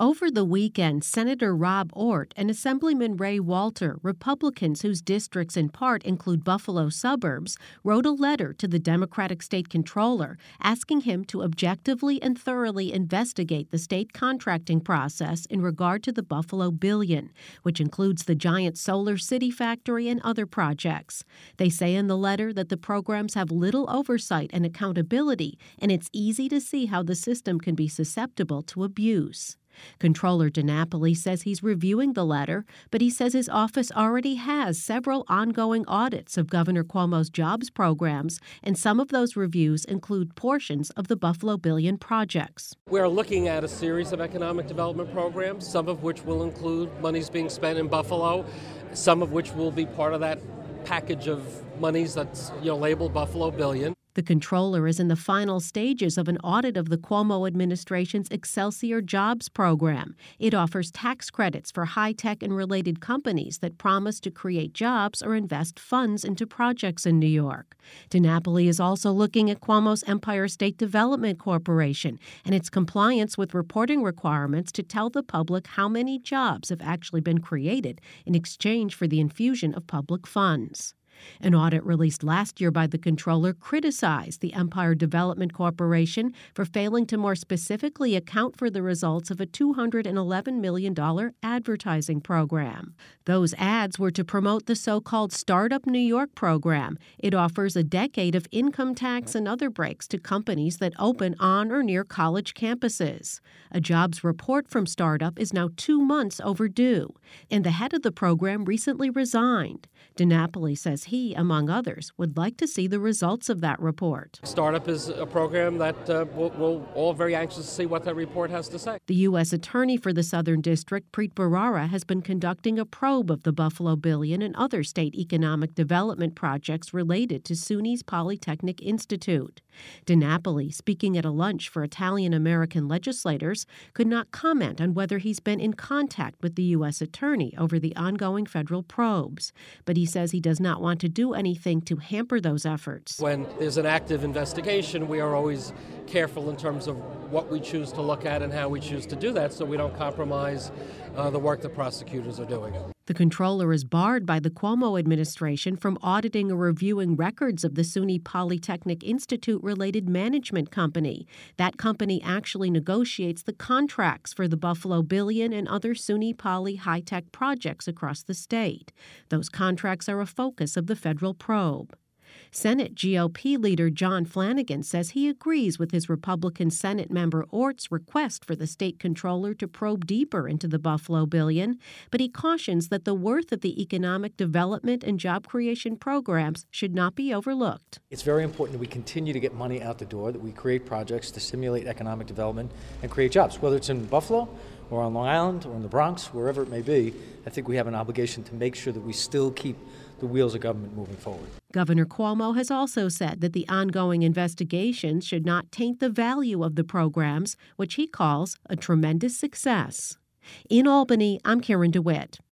Over the weekend, Senator Rob Ortt and Assemblyman Ray Walter, Republicans whose districts in part include Buffalo suburbs, wrote a letter to the Democratic state controller asking him to objectively and thoroughly investigate the state contracting process in regard to the Buffalo Billion, which includes the giant Solar City factory and other projects. They say in the letter that the programs have little oversight and accountability, and it's easy to see how the system can be susceptible to abuse. Controller DiNapoli says he's reviewing the letter, but he says his office already has several ongoing audits of Governor Cuomo's jobs programs, and some of those reviews include portions of the Buffalo Billion projects. We're looking at a series of economic development programs, some of which will include monies being spent in Buffalo, some of which will be part of that package of monies that's labeled Buffalo Billion. The controller is in the final stages of an audit of the Cuomo administration's Excelsior Jobs program. It offers tax credits for high-tech and related companies that promise to create jobs or invest funds into projects in New York. DiNapoli is also looking at Cuomo's Empire State Development Corporation and its compliance with reporting requirements to tell the public how many jobs have actually been created in exchange for the infusion of public funds. An audit released last year by the controller criticized the Empire Development Corporation for failing to more specifically account for the results of a $211 million advertising program. Those ads were to promote the so-called Startup New York program. It offers a decade of income tax and other breaks to companies that open on or near college campuses. A jobs report from Startup is now 2 months overdue, and the head of the program recently resigned. DiNapoli says he, among others, would like to see the results of that report. Startup is a program that we're all very anxious to see what that report has to say. The U.S. Attorney for the Southern District, Preet Bharara, has been conducting a probe of the Buffalo Billion and other state economic development projects related to SUNY's Polytechnic Institute. DiNapoli, speaking at a lunch for Italian-American legislators, could not comment on whether he's been in contact with the U.S. Attorney over the ongoing federal probes, but he says he does not want to do anything to hamper those efforts. When there's an active investigation, we are always careful in terms of what we choose to look at and how we choose to do that so we don't compromise the work the prosecutors are doing. The controller is barred by the Cuomo administration from auditing or reviewing records of the SUNY Polytechnic Institute-related management company. That company actually negotiates the contracts for the Buffalo Billion and other SUNY Poly high-tech projects across the state. Those contracts are a focus of the federal probe. Senate GOP leader John Flanagan says he agrees with his Republican Senate member Ortt's request for the state controller to probe deeper into the Buffalo Billion, but he cautions that the worth of the economic development and job creation programs should not be overlooked. It's very important that we continue to get money out the door, that we create projects to stimulate economic development and create jobs, whether it's in Buffalo or on Long Island or in the Bronx, wherever it may be. I think we have an obligation to make sure that we still keep the wheels of government moving forward. Governor Cuomo has also said that the ongoing investigations should not taint the value of the programs, which he calls a tremendous success. In Albany, I'm Karen DeWitt.